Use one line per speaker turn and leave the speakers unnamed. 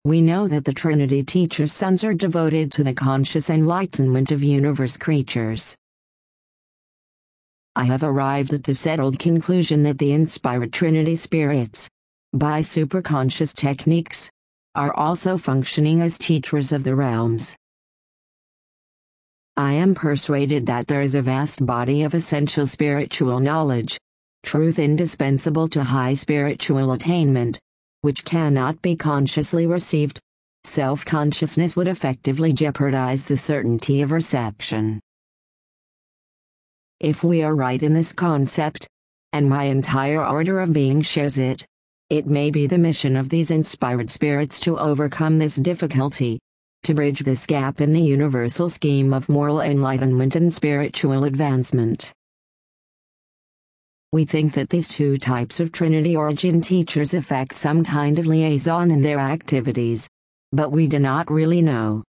We know that the Trinity teacher's sons are devoted to the conscious enlightenment of universe creatures. I have arrived at the settled conclusion that the inspired Trinity spirits, by superconscious techniques, are also functioning as teachers of the realms. I am persuaded that there is a vast body of essential spiritual knowledge, truth indispensable to high spiritual attainment, which cannot be consciously received. Self-consciousness would effectively jeopardize the certainty of reception. If we are right in this concept, and my entire order of being shares it, it may be the mission of these inspired spirits to overcome this difficulty, to bridge this gap in the universal scheme of moral enlightenment and spiritual advancement. We think that these two types of Trinity origin teachers effect some kind of liaison in their activities, but we do not really know.